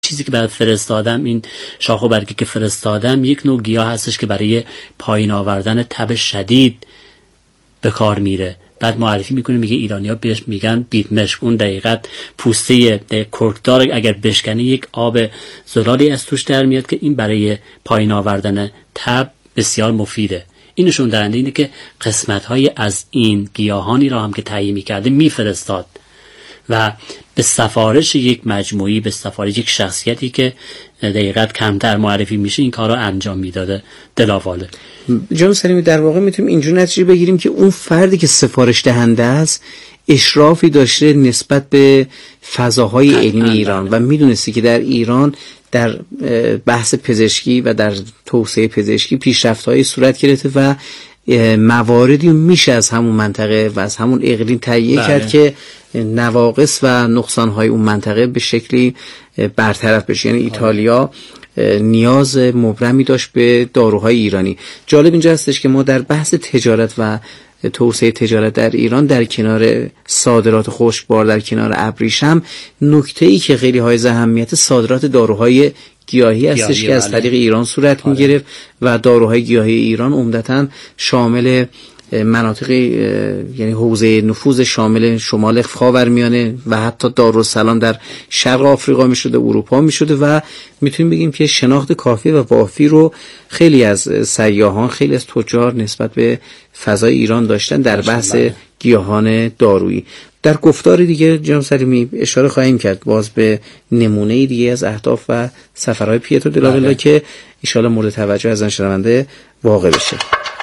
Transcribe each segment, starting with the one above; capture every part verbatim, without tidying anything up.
چیزی که برات فرستادم، این شاخ و برگی که فرستادم، یک نوع گیاه هستش که برای پایین آوردن تب شدید به کار میره. بعد معرفی میکنه، میگه ایرانی‌ها بهش میگن بیتمشک. اون دقیقاً پوسته کرکدار اگر بشکنی یک آب زلالی از توش در میاد که این برای پایین آوردن تب بسیار مفیده. این نشون دهنده اینه که قسمت‌های از این گیاهانی را هم که تهیه می‌کرده میفرستاد و به سفارش یک مجموعی، به سفارش یک شخصیتی که دقیقاً کمتر معرفی میشه این کارا انجام میداده دلاواله. جناب سلیمی، در واقع میتونیم اینجور نتیجه بگیریم که اون فردی که سفارش دهنده است اشرافی داشته نسبت به فضاهای علمی ایران و میدونستی که در ایران در بحث پزشکی و در توسعه پزشکی پیشرفت‌های صورت گرفته و مواردی میشه از همون منطقه و از همون اقلیم تهیه کرد که نواقص و نقصان‌های اون منطقه به شکلی برطرف بشه. یعنی ایتالیا نیاز مبرمی داشت به داروهای ایرانی. جالب اینجا هستش که ما در بحث تجارت و توسعه تجارت در ایران در کنار صادرات خشکبار، در کنار ابریشم، نکته‌ای که خیلی حائز اهمیت صادرات داروهای گیاهی هستش که از طریق ایران صورت می‌گرفت و داروهای گیاهی ایران عمدتاً شامل مناطق یعنی حوزه نفوذ شامل شمال خاورمیانه و حتی دارالسلام در شرق آفریقا میشده، اروپا میشده و میتونیم بگیم که شناخت کافی و وافی رو خیلی از سیاحان، خیلی از تجار نسبت به فضای ایران داشتن در بحث گیاهان دارویی. در گفتار دیگه جناب سلیمی اشاره خواهیم کرد باز به نمونه دیگه از اهداف و سفرهای پیترو دلاولا که ان شاء الله مورد توجه از شنونده واقع بشه.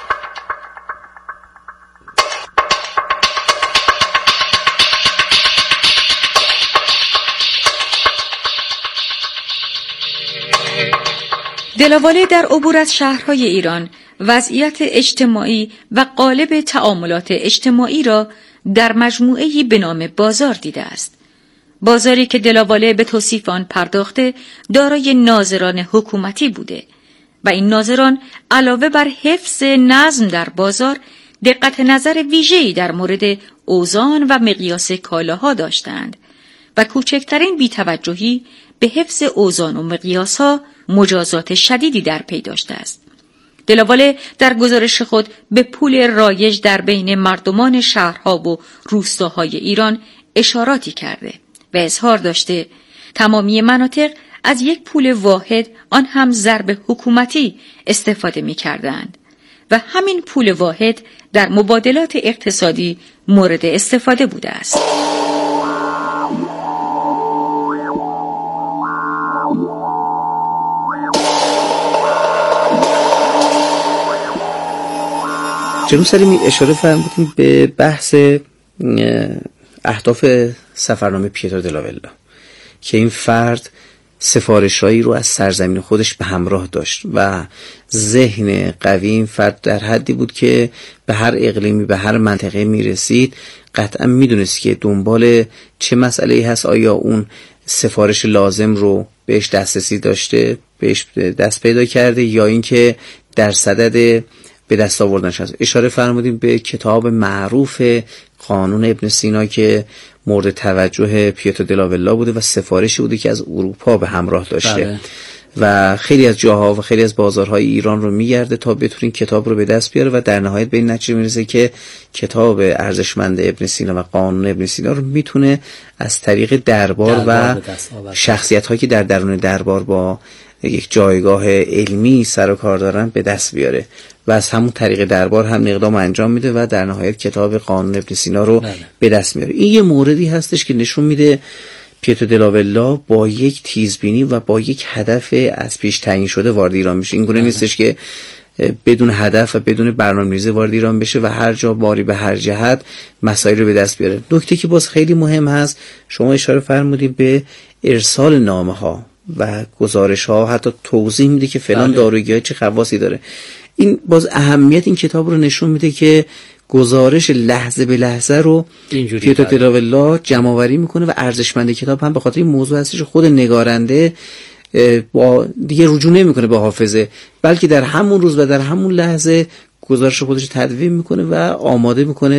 دلاواله در عبور از شهرهای ایران وضعیت اجتماعی و قالب تعاملات اجتماعی را در مجموعه‌ای به نام بازار دیده است. بازاری که دلاواله به توصیف آن پرداخته دارای ناظران حکومتی بوده و این ناظران علاوه بر حفظ نظم در بازار دقت نظر ویژه‌ای در مورد اوزان و مقیاس کالاها داشتند و کوچکترین بی‌توجهی به حفظ اوزان و مقیاسها مجازات شدیدی در پی داشته است. دلاواله در گزارش خود به پول رایج در بین مردمان شهرها و روستاهای ایران اشاراتی کرده و اظهار داشته تمامی مناطق از یک پول واحد، آن هم ضرب حکومتی، استفاده می کردند و همین پول واحد در مبادلات اقتصادی مورد استفاده بوده است. جناب سلیمی اشاره فرمودیم به بحث اهداف سفرنامه پیترو دلاولا که این فرد سفارش‌هایی رو از سرزمین خودش به همراه داشت و ذهن قوی این فرد در حدی بود که به هر اقلیمی، به هر منطقه میرسید قطعا میدونست که دنبال چه مسئله‌ای هست، آیا اون سفارش لازم رو بهش دسترسی داشته، بهش دست پیدا کرده یا اینکه در صدد به دست آوردنش هست. اشاره فرمودیم به کتاب معروف قانون ابن سینا که مورد توجه پیترو دلاولا بوده و سفارشی بوده که از اروپا به همراه داشته بله. و خیلی از جاها و خیلی از بازارهای ایران رو میگرده تا بتونه این کتاب رو به دست بیاره و در نهایت به این نتیجه میرسه که کتاب ارزشمند ابن سینا و قانون ابن سینا رو میتونه از طریق دربار, دربار و شخصیت‌هایی که در درون دربار با یک جایگاه علمی سر و کار دارن به دست بیاره و از همون طریق دربار هم اقدام انجام میده و در نهایت کتاب قانون ابن سینا رو بله. به دست میاره. این یه موردی هستش که نشون میده پیترو دلاولا با یک تیزبینی و با یک هدف از پیش تعیین شده وارد ایران میشه. این گونه نیستش که بدون هدف و بدون برنامه‌ریزی وارد ایران بشه و هر جا باری به هر جهت مسائل رو به دست بیاره. نکته که باز خیلی مهم هست، شما اشاره فرمودید به ارسال نامه‌ها و گزارش‌ها، حتی توضیح میده که فلان داروگی‌ها چه خواصی داره. این باز اهمیت این کتاب رو نشون میده که گزارش لحظه به لحظه رو پیترو دلاولا جمع‌آوری میکنه و ارزشمند کتاب هم به خاطر این موضوع هستش خود نگارنده با دیگه رجوع نمیکنه به حافظه، بلکه در همون روز و در همون لحظه گزارش خودش تدوین میکنه و آماده میکنه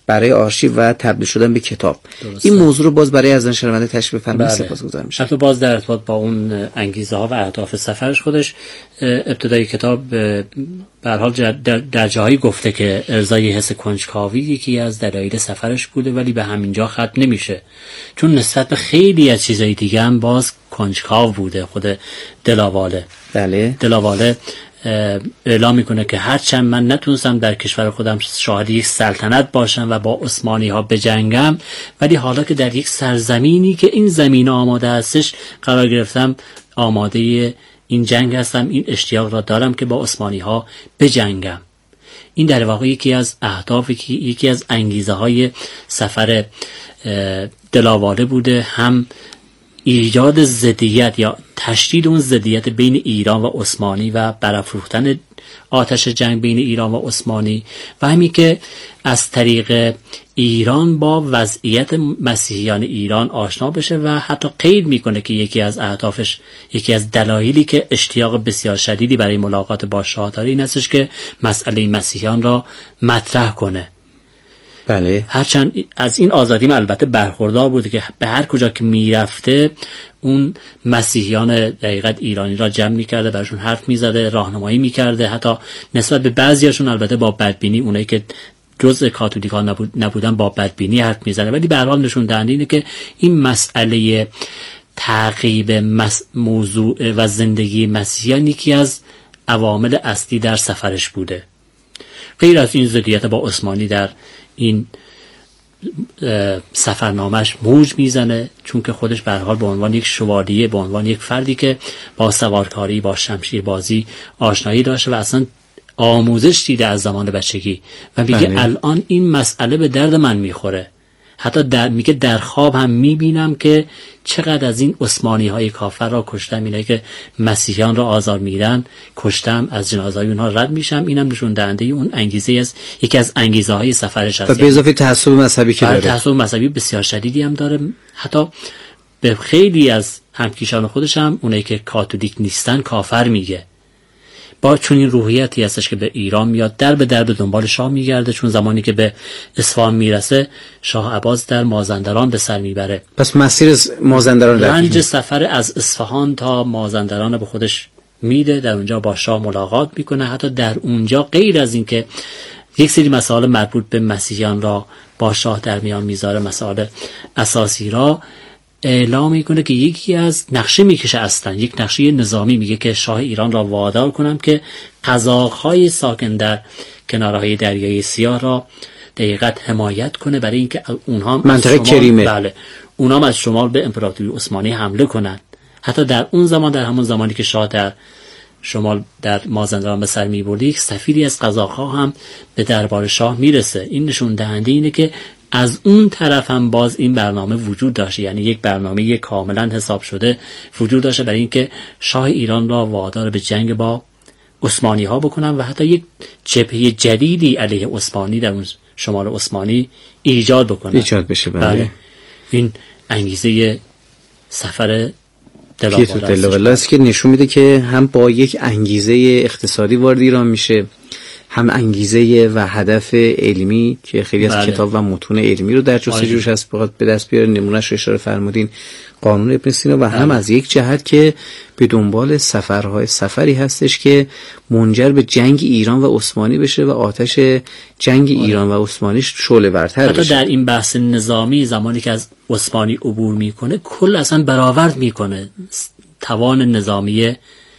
برای آرشیو و تبدیل شدن به کتاب. درسته. این موضوع رو باز برای از شنونده تشریح بفرمایید. بله. سپاسگزارم میشم. حتی باز در ارتباط با اون انگیزه ها و اهداف سفرش خودش ابتدای کتاب به هر حال در, در جاهایی گفته که ارضای حس کنجکاوی یکی از دلایل سفرش بوده، ولی به همینجا ختم نمیشه، چون نسبت به خیلی از چیزای دیگه هم باز کنجکاو بوده. خود دلاواله بله دلاواله اعلام میکنه که هرچند من نتونستم در کشور خودم شاهد یک سلطنت باشم و با عثمانی ها بجنگم، ولی حالا که در یک سرزمینی که این زمین آماده هستش قرار گرفتم، آماده این جنگ هستم، این اشتیاق را دارم که با عثمانی ها بجنگم. این در واقع یکی از اهداف، یکی از انگیزه های سفر دلاواله بوده، هم ایجاد ضدیت یا تشدید اون ضدیت بین ایران و عثمانی و برافروختن آتش جنگ بین ایران و عثمانی، و همین که از طریق ایران با وضعیت مسیحیان ایران آشنا بشه و حتی قید میکنه که یکی از اهدافش، یکی از دلایلی که اشتیاق بسیار شدیدی برای ملاقات با شاه داره این هستش که مسئله مسیحیان را مطرح کنه. بله. هرچند از این آزادی من البته برخوردار بوده که به هر کجا که میرفته اون مسیحیان دقیقت ایرانی را جمع میکرده، براشون حرف میزده، راهنمایی میکرده، حتی نسبت به بعضیاشون البته با بدبینی، اونایی که جزء کاتولیک‌ها نبود نبودن با بدبینی حرف میزنه، ولی به هر حال نشون دهنده اینه که این مسئله تعقیب مس... موضوع و زندگی مسیحیان یکی از عوامل اصلی در سفرش بوده. غیر از این ضدیت با عثمانی در این سفرنامش موج میزنه، چون که خودش به هر حال به عنوان یک شوالیه، به عنوان یک فردی که با سوارکاری، با شمشیر بازی آشنایی داشته و اصلا آموزش دیده از زمان بچگی و میگه بله. الان این مسئله به درد من میخوره. حتی در میگه در خواب هم میبینم که چقدر از این عثمانی های کافر را کشتم، اینه که مسیحیان را آزار میدن کشتم، از جنازه های اونها رد میشم. اینم نشون دهنده اون انگیزه است، یکی از انگیزه های سفرش است. و به اضافه تعصب مذهبی که داره، تعصب مذهبی بسیار شدیدی هم داره. حتی به خیلی از همکیشان خودش هم اونایی که کاتولیک نیستن کافر میگه. با چون این روحیتی هستش که به ایران میاد، در به در به دنبال شاه میگرده، چون زمانی که به اصفهان میرسه شاه عباس در مازندران به سر میبره. پس مسیر مازندران رنج سفر از اصفهان تا مازندران به خودش میده، در اونجا با شاه ملاقات میکنه. حتی در اونجا غیر از این که یک سری مسائل مربوط به مسیحیان را با شاه در میان میذاره، مسائل اساسی را اعلام میکنه که یکی از نقشه میکشه، اصلا یک نقشه نظامی، میگه که شاه ایران را وادار کنم که قزاق‌های ساکن در کنارهای دریای سیاه را دقیقاً حمایت کنه، برای اینکه اونها منطقه کریمه، بله اونها از شمال به امپراتوری عثمانی حمله کنند. حتی در اون زمان، در همون زمانی که شاه در شمال در مازندران به سر میبرده، یک سفیری از قزاق‌ها هم به دربار شاه میرسه. این نشون دهنده اینه که از اون طرف هم باز این برنامه وجود داشته، یعنی یک برنامه کاملا حساب شده وجود داشته برای اینکه شاه ایران را وادار به جنگ با عثمانی ها بکنن و حتی یک جبهه جدیدی علیه عثمانی در اون شمال عثمانی ایجاد بکنن، ایجاد بشه. بله. بله. این انگیزه سفر دلاواله است که نشون میده که هم با یک انگیزه اقتصادی وارد ایران میشه، هم انگیزه و هدف علمی که خیلی از بله. کتاب و متون علمی رو در جستجوش هست بخواد به دست بیاره. نمونهش رو اشاره فرمودین قانون ابن سینا. و بله. هم از یک جهت که به دنبال سفرهای سفری هستش که منجر به جنگ ایران و عثمانی بشه و آتش جنگ بله. ایران و عثمانی شعله ورتر بشه. حتی در این بحث نظامی زمانی که از عثمانی عبور میکنه، کل اصلا برآورد میکنه توان نظامی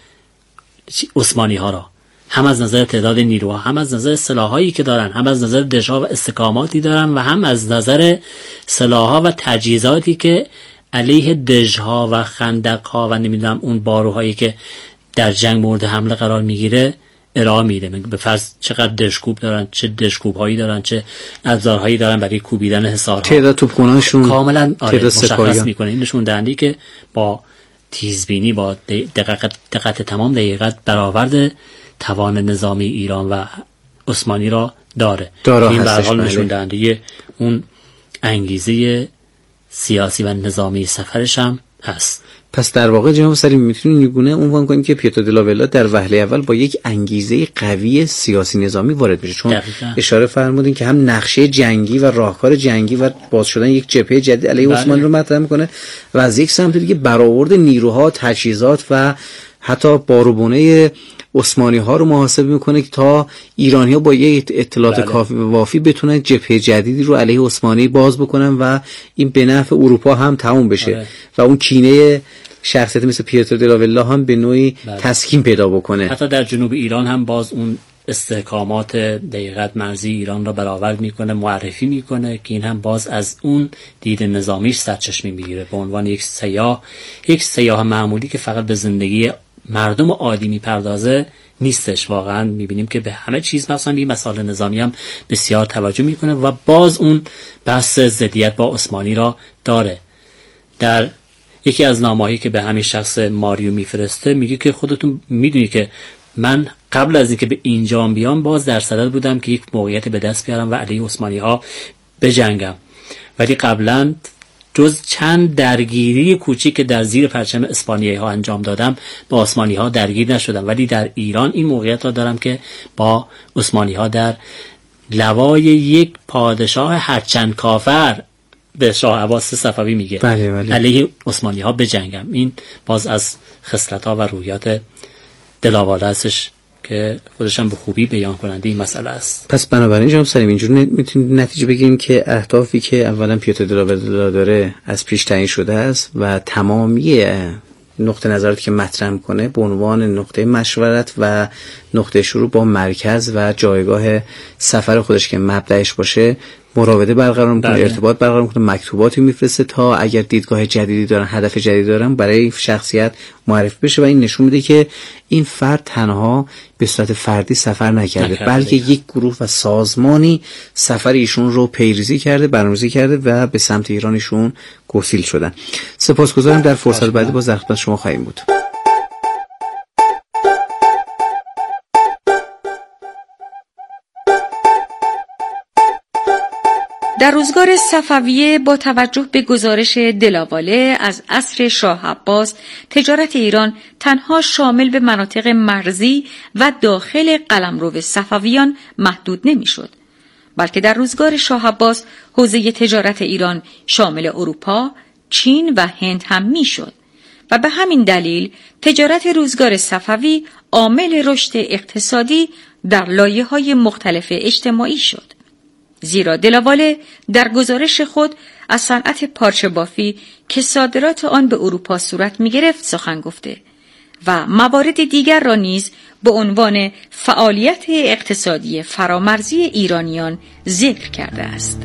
عثمانی ها را، هم از نظر تعداد نیروها، هم از نظر سلاحایی که دارن، هم از نظر دژها و استحکاماتی دارن و هم از نظر سلاحها و تجهیزاتی که علیه دژها و خندقها و نمیدونم اون باروهایی که در جنگ مورد حمله قرار میگیره ارائه میده. به فرض چقدر دژکوب دارن، چه دژکوب‌هایی دارن، چه ابزارهایی دارن برای کوبیدن حصارها، تعداد توپخونه‌شون کاملا آره مشخص میکنه. این نشون دهنده که با تیزبینی، با دقت دقت تمام دقیقت برآورد توان نظامی ایران و عثمانی را داره. این به هر حال نشون دهنده اون انگیزه سیاسی و نظامی سفرش هم هست. پس در واقع جناب سلیمی میتونیم این گونه عنوان کنیم که پیترو دلاولا در وهله اول با یک انگیزه قوی سیاسی نظامی وارد میشه، چون دقیقا. اشاره فرمودین که هم نقشه جنگی و راهکار جنگی و باز شدن یک جبهه جدید علیه بله. عثمانی رو مطرح میکنه و از یک سمت دیگه برآورد نیروها، تجهیزات و حتی باروبونه عثمانی ها رو محاسبه میکنه که تا ایرانی ها با یک اطلاعات بله. کافی و وافی بتونن جبهه جدیدی رو علیه عثمانی باز بکنن و این به نفع اروپا هم تموم بشه بله. و اون کینه شخصیت مثل پیترو دلاولا هم به نوعی بله. تسکین پیدا بکنه. حتی در جنوب ایران هم باز اون استحکامات دقیقاً مرزی ایران را برآورد میکنه، معرفی میکنه که این هم باز از اون دید نظامیش سرچشمه میگیره به عنوان یک سیاح، یک سیاح معمولی که فقط به زندگی مردم عادی میپردازه نیستش. واقعا میبینیم که به همه چیز مثلا به مسائل نظامی هم بسیار توجه میکنه و باز اون بحث ضدیت با عثمانی را داره. در یکی از نامه‌هایی که به همین شخص ماریو میفرسته میگه که خودتون میدونی که من قبل از اینکه به اینجا بیام باز در صدد بودم که یک موقعیت به دست بیارم و علیه عثمانی ها بجنگم، ولی قبلا جز چند درگیری کوچیک که در زیر پرچم اسپانیایی ها انجام دادم با عثمانی ها درگیر نشدم، ولی در ایران این موقعیت را دارم که با عثمانی ها در لوای یک پادشاه هرچند کافر به شاه عباس صفوی میگه بله بله. علیه عثمانی ها بجنگم. این باز از خصلت ها و روحیات دلاوالا هستش که خودش هم به خوبی بیان کننده این مسئله است. پس بنابراین جناب سلیمی اینجوری میتونیم نتیجه بگیریم که اهدافی که اولا پیترو دلاولا داره از پیش تعیین شده است و تمامی نقطه نظراتی که مطرح میکنه به عنوان نقطه مشورت و نقطه شروع با مرکز و جایگاه سفر خودش که مبدأش باشه مراوده برقرار میکنه، ارتباط برقرار میکنه، مکتوباتی میفرسته تا اگر دیدگاه جدیدی دارن، هدف جدیدی دارن برای شخصیت معرفی بشه و این نشون میده که این فرد تنها به صورت فردی سفر نکرده, نکرده بلکه یک گروه و سازمانی سفر ایشون رو پیریزی کرده، برنامه‌ریزی کرده و به سمت ایران ایشون گسیل شدن. سپاسگزارم. در فرصت بعدی باز در خدمت شما خواهیم بود. در روزگار صفویه با توجه به گزارش دلاواله از عصر شاه عباس، تجارت ایران تنها شامل به مناطق مرزی و داخل قلمرو صفویان محدود نمی‌شد، بلکه در روزگار شاه عباس حوزه تجارت ایران شامل اروپا، چین و هند هم می‌شد و به همین دلیل تجارت روزگار صفوی عامل رشد اقتصادی در لایه‌های مختلف اجتماعی شد. زیرا دلاواله در گزارش خود از صنعت پارچه بافی که صادرات آن به اروپا صورت می گرفت سخن گفته و موارد دیگر را نیز به عنوان فعالیت اقتصادی فرامرزی ایرانیان ذکر کرده است.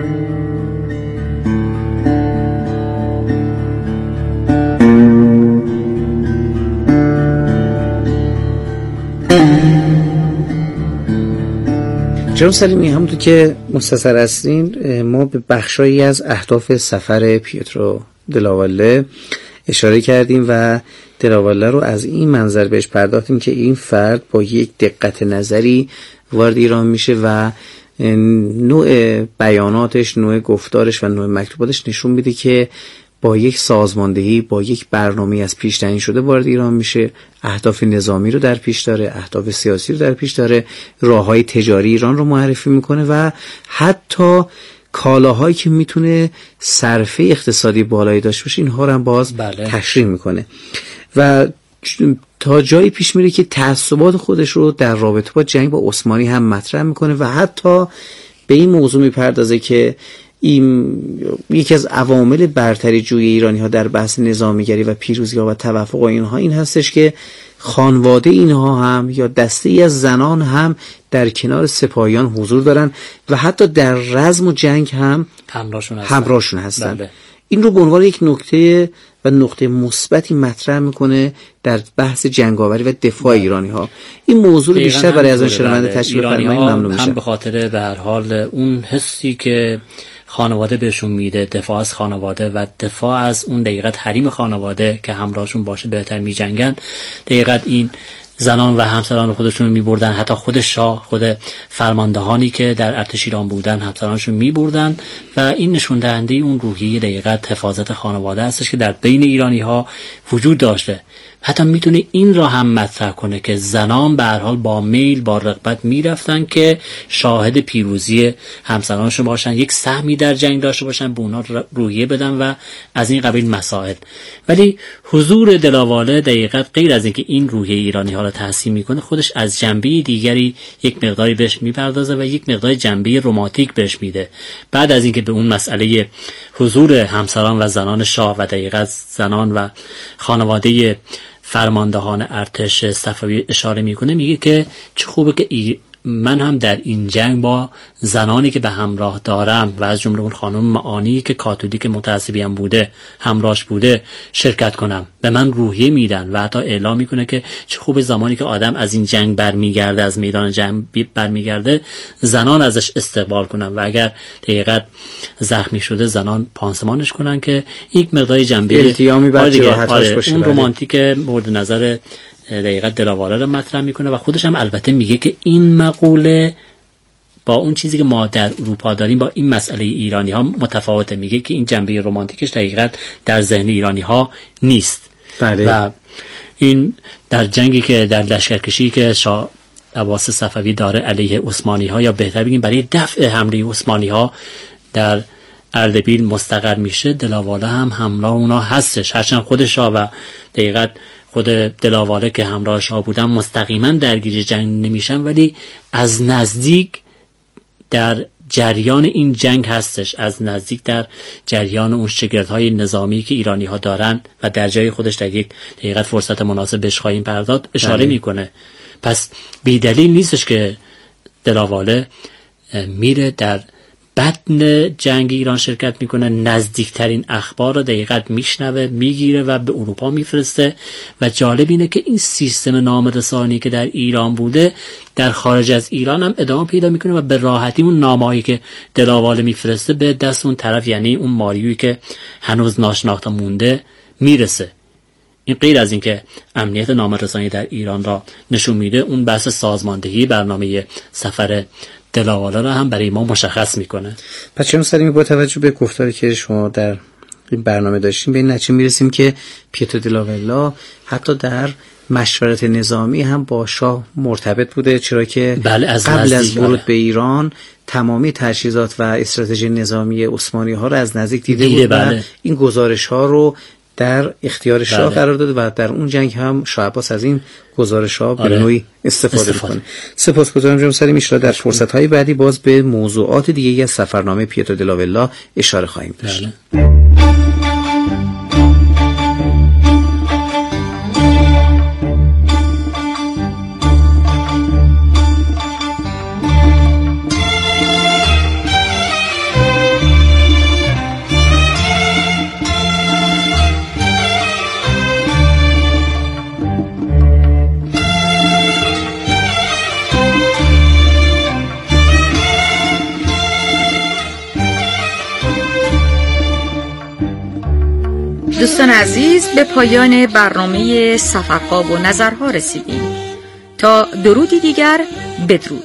جناب سلیمی، همونطور که مستظر هستین ما به بخشایی از اهداف سفر پیترو دلاواله اشاره کردیم و دلاواله رو از این منظر بهش پرداختیم که این فرد با یک دقت نظری وارد ایران میشه و نوع بیاناتش، نوع گفتارش و نوع مکتوباتش نشون میده که با یک سازماندهی، با یک برنامه از پیش تعیین شده وارد ایران میشه، اهداف نظامی رو در پیش داره، اهداف سیاسی رو در پیش داره، راههای تجاری ایران رو معرفی میکنه و حتی کالاهایی که میتونه صرفه اقتصادی بالایی داشته باشه اینها رو هم باز بله. تشریح میکنه و تا جایی پیش میره که تعصبات خودش رو در رابطه با جنگ با عثمانی هم مطرح میکنه و حتی به این موضوع میپردازه که این یکی از عوامل برتری جوی ایرانی ها در بحث نظامیگری و پیروزی ها و توافق اینها این هستش که خانواده اینها هم یا دسته ای از زنان هم در کنار سپاهیان حضور دارن و حتی در رزم و جنگ هم همراهشون هستن, همراهشون هستن. بله. این رو به عنوان یک نکته و نقطه مثبتی مطرح میکنه در بحث جنگاوری و دفاع بله. ایرانی ها. این موضوع رو بیشتر برای از آن شنونده تشریح فرمایید ممنون میشم. هم به خاطر به هر حال اون حسی که خانواده بهشون میده، دفاع از خانواده و دفاع از اون دقیقت حریم خانواده که همراهشون باشه بهتر میجنگن، دقیقت این زنان و همسران خودشون رو میبردن، حتی خود شاه، خود فرماندهانی که در ارتش ایران بودن همسرانشون میبردن و این نشون دهنده اون روحیه دقیقاً حفاظت خانواده هستش که در بین ایرانی ها وجود داشته. حتی میتونه این را هم مطرح کنه که زنان به هر حال با میل با رغبت میرفتن که شاهد پیروزی همسرانشون باشن، یک سهمی در جنگ داشته باشن، به اونا روحیه بدن و از این قبیل مسائل. ولی حضور دلاواله دقیقاً غیر از اینکه این روحیه ایرانی ها را تحسین میکنه، خودش از جنبه دیگری یک مقداری بهش میپردازه و یک مقدار جنبه رمانتیک بهش میده. بعد از اینکه به اون مسئله حضور همسران و زنان شاه و دقیقاً زنان و خانواده فرماندهان ارتش صفوی اشاره میکنه، میگه که چه خوبه که ای من هم در این جنگ با زنانی که به همراه دارم و از جمله اون خانم معانی که کاتولیک متعصبی هم بوده همراهش بوده شرکت کنم. به من روحیه میدن و حتی اعلام میکنه که چه خوبه زمانی که آدم از این جنگ برمیگرده، از میدان جنگ برمیگرده، زنان ازش استقبال کنن و اگر دقیقاً زخمی شده زنان پانسمانش کنن که یک مقدار جنبه التیامی بر جراحتش باشه. اون رمانتیک مورد نظر دقیقاً دلاواله رو مطرح میکنه و خودش هم البته میگه که این مقوله با اون چیزی که ما در اروپا داریم با این مسئله ایرانی ها متفاوته. میگه که این جنبه رمانتیکش دقیقاً در ذهن ایرانی ها نیست. بله. و این در جنگی که در لشکرکشی که شاه عباس صفوی داره علیه عثمانی ها، یا بهتر بگیم برای دفع حمله عثمانی ها در اردبیل مستقر میشه، دلاواله هم همراه اونا هستش. هرچند خود شاه و دقیقاً خود دلاواله که همراه شاه بودن مستقیما درگیر جنگ نمیشن، ولی از نزدیک در جریان این جنگ هستش، از نزدیک در جریان اون شگردهای نظامی که ایرانی ها دارن و در جای خودش در یک دقیقاً فرصت مناسب بهش خواهیم پرداخت اشاره بله. میکنه. پس بی دلیل نیستش که دلاواله میره در بدن جنگ ایران شرکت میکنه، نزدیکترین اخبار رو دقیقاً میشنوه، میگیره و به اروپا میفرسته. و جالب اینه که این سیستم نامه‌رسانی که در ایران بوده در خارج از ایران هم ادامه پیدا میکنه و به راحتی اون نامه‌هایی که دلاواله میفرسته به دست اون طرف، یعنی اون ماریویی که هنوز ناشناخته مونده، میرسه. این غیر از این که امنیت نامه‌رسانی در ایران را نشون میده، اون بحث سازماندهی برنامه سفر دلاواله را هم برای ما مشخص میکنه. پس چون سریع با توجه به گفتاری که شما در این برنامه داشتیم به این نتیجه میرسیم که پیترو دلاولا حتی در مشورت نظامی هم با شاه مرتبط بوده، چرا که بله از قبل از ورود به ایران تمامی تجهیزات و استراتژی نظامی عثمانی ها را از نزدیک دیده, دیده بود بله. و این گزارش ها رو در اختیار شاه بله. قرار داده و در اون جنگ هم شاه عباس از این گزارش‌ها به نوعی استفاده می‌کنه. سپاسگزارم جناب سلیمی. ان در فرصت‌های بعدی باز به موضوعات دیگه‌ای از سفرنامه پیترو دلاولا اشاره خواهیم داشت. بله. دوستان عزیز، به پایان برنامه سفرخواب و نظرها رسیدیم. تا درودی دیگر، بدرود.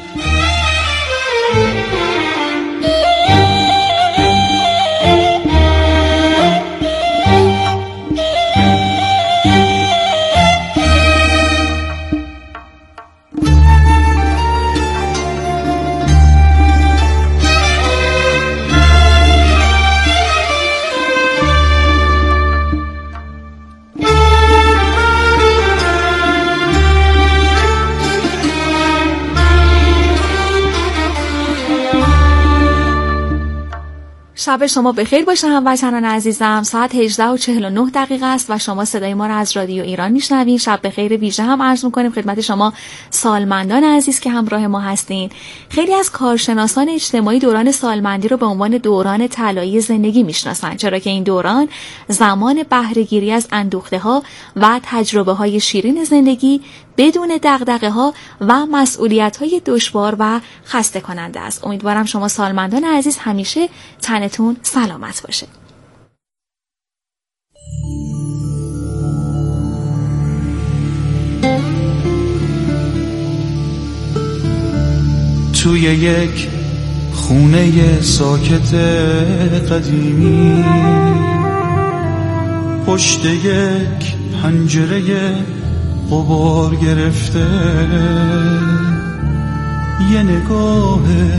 شب شما بخیر باشه هموطنان عزیزم. ساعت هجده و چهل و نه دقیقه است و شما صدای ما را از رادیو ایران میشنوین. شب بخیر ویژه هم عرض میکنیم خدمت شما سالمندان عزیز که همراه ما هستین. خیلی از کارشناسان اجتماعی دوران سالمندی رو به عنوان دوران طلایی زندگی میشناسن، چرا که این دوران زمان بهره‌گیری از اندوخته‌ها و تجربه‌های شیرین زندگی بدون دغدغه‌ها و مسئولیت‌های دشوار و خسته کننده است. امیدوارم شما سالمندان عزیز همیشه تنتون سلامت باشه. توی یک خونه ساکت قدیمی، پشت یک پنجره غبار گرفته، یه نگاه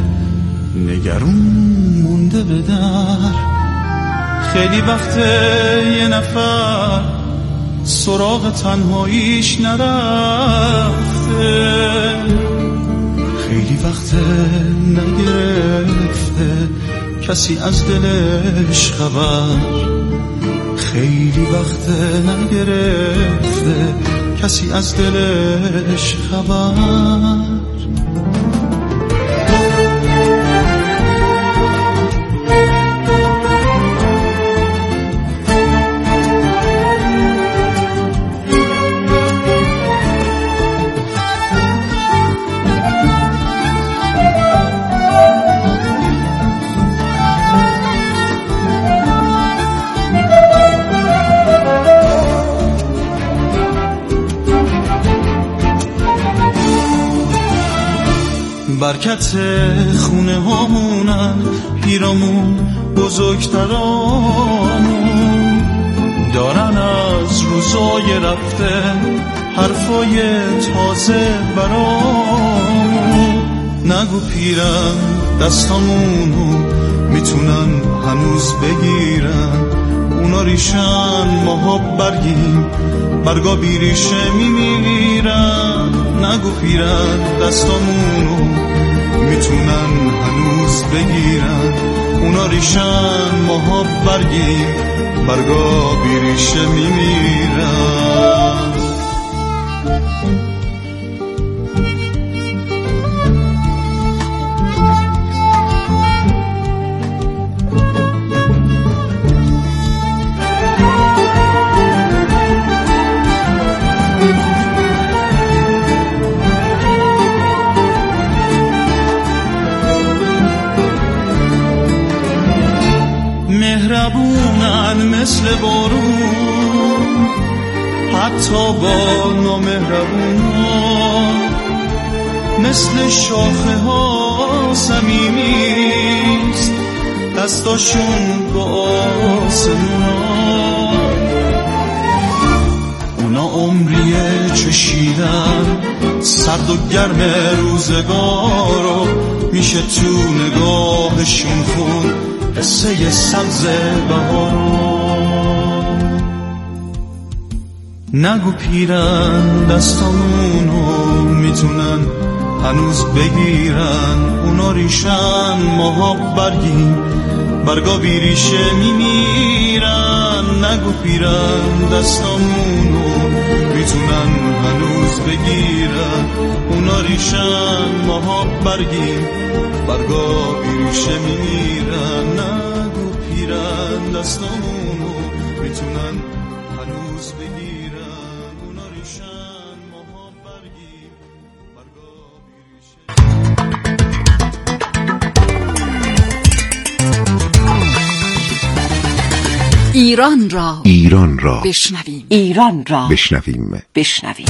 نگرون مونده به در. خیلی وقته یه نفر سراغ تنهاییش نرفته، خیلی وقته نگرفته کسی از دلش خبر، خیلی وقته نگرفته کسی از دلش خبر. برکت خونه هامونن پیرامون بزرگترامون، دارن از روزای رفته حرفای تازه برامون. نگو پیرن دستامونو میتونن هنوز بگیرن، اونا ریشن ماها برگیم برگا بیریشه میمیرن. نگو پیرن دستامونو میتونن هنوز بگیرن، اونا ریشن ماها برگیم برگا بیریشه میمیرن. مهربونن مثل بارون حتی با نامهربونان، مثل شاخه ها صمیمیست دستاشون با آسمونان. اونا عمریه چشیدن سرد و گرم روزگارو، میشه تو نگاهشون خون قصه سبز بهارو. نگو پیرن دستامونو میتونن هنوز بگیرن، اونا ریشن ماها برگیم برگا بیریشه میمیرن. نگو پیرن دستامونو میتونن هنوز بگیرن، اونا ریشن ماها برگیم برگا بیریشه میمیرن. نگو پیرن دستامونو میتونن هنوز بگیرن، اونا ریشن ماها برگیم برگا بیریشه. ایران را ایران را بشنویم، ایران را بشنویم بشنویم.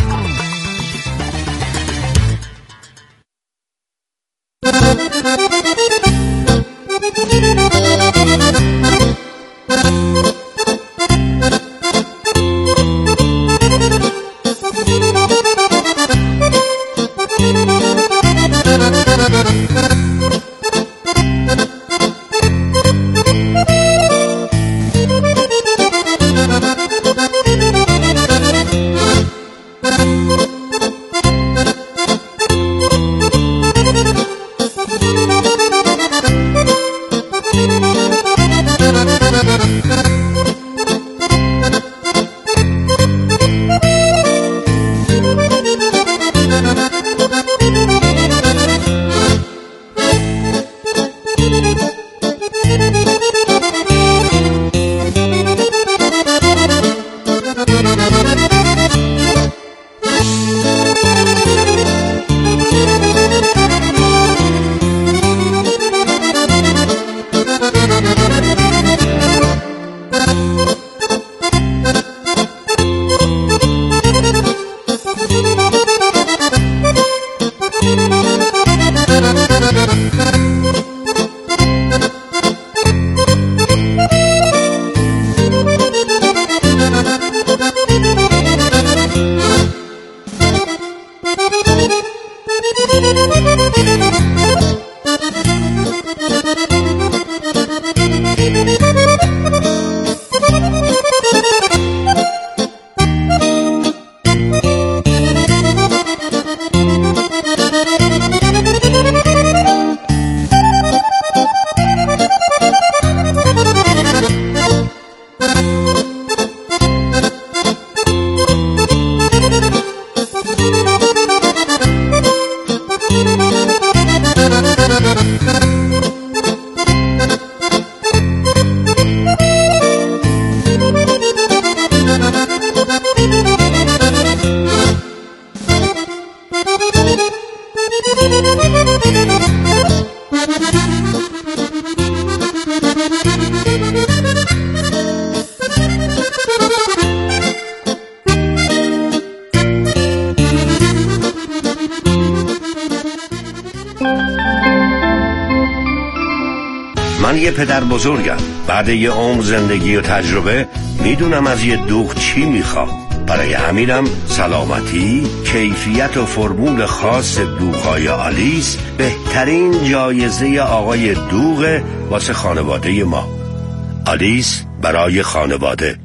من یه پدر بزرگم. بعد یه عمر زندگی و تجربه میدونم از یه دوغ چی میخوام. برای همینم سلامتی، کیفیت و فرمول خاص دوغ‌های آلیس بهترین جایزه آقای دوغ واسه خانواده ما. آلیس برای خانواده.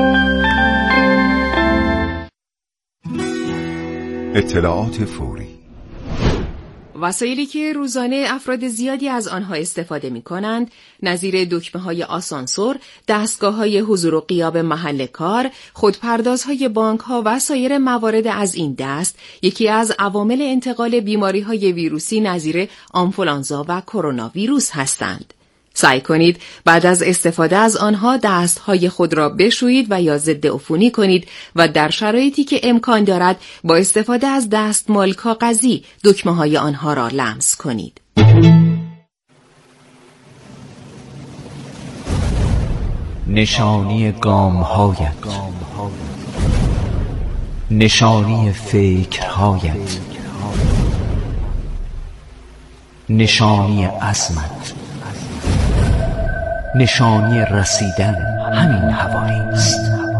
اطلاعات فوری. وسایلی که روزانه افراد زیادی از آنها استفاده می کنند، نظیر دکمه های آسانسور، دستگاه های حضور و غیاب محل کار، خودپردازهای بانک ها و سایر موارد از این دست، یکی از عوامل انتقال بیماری های ویروسی نظیر آنفولانزا و کرونا ویروس هستند. سعی کنید بعد از استفاده از آنها دستهای خود را بشویید و یا ضد عفونی کنید و در شرایطی که امکان دارد با استفاده از دستمال کاغذی دکمه های آنها را لمس کنید. نشانی گام هایت، نشانی فکرهایت، نشانی عزمت، نشانی رسیدن همین حوالی است.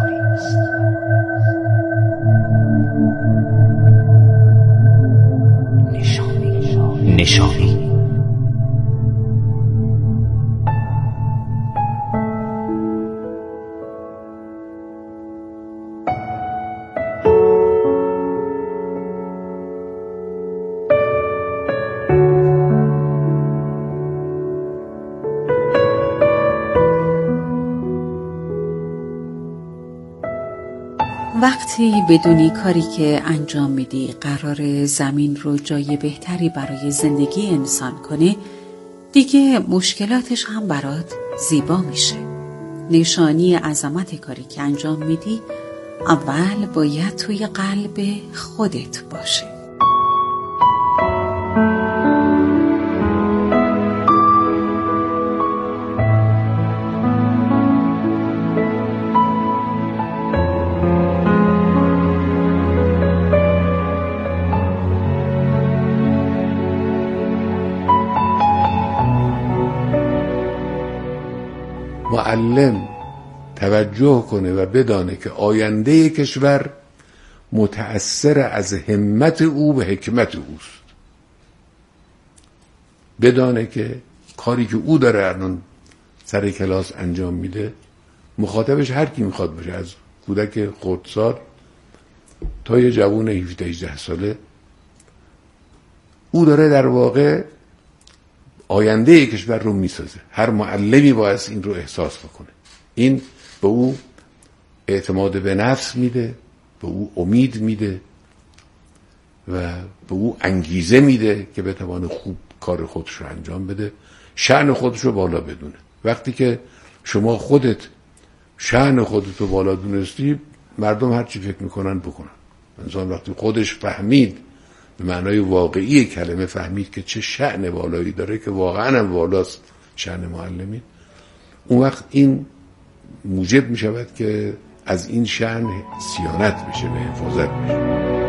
نشانی نشانی وقتی بدونی کاری که انجام میدی قرار زمین رو جای بهتری برای زندگی انسان کنه، دیگه مشکلاتش هم برات زیبا میشه. نشانی عظمت کاری که انجام میدی اول باید توی قلب خودت باشه. معلم توجه کنه و بدانه که آینده کشور متأثر از همت او و حکمت اوست. بدانه که کاری که او داره الان سر کلاس انجام میده مخاطبش هر کی میخواد باشه، از کودک خردسال تا یه جوان هفده هجده ساله، او داره در واقع آینده کشور رو میسازه. هر معلمی باید این رو احساس بکنه. این به او اعتماد به نفس میده، به او امید میده و به او انگیزه میده که بتوانه خوب کار خودش رو انجام بده، شأن خودش رو بالا بدونه. وقتی که شما خودت شأن خودت رو بالا دونستی، مردم هر چی فکر میکنن بکنن. انسان وقتی خودش فهمید، به معنای واقعی کلمه فهمید که چه شأن والایی داره که واقعا هم والاست شأن معلمین، اون وقت این موجب می شود که از این شأن صیانت بشه و حفاظت بشه.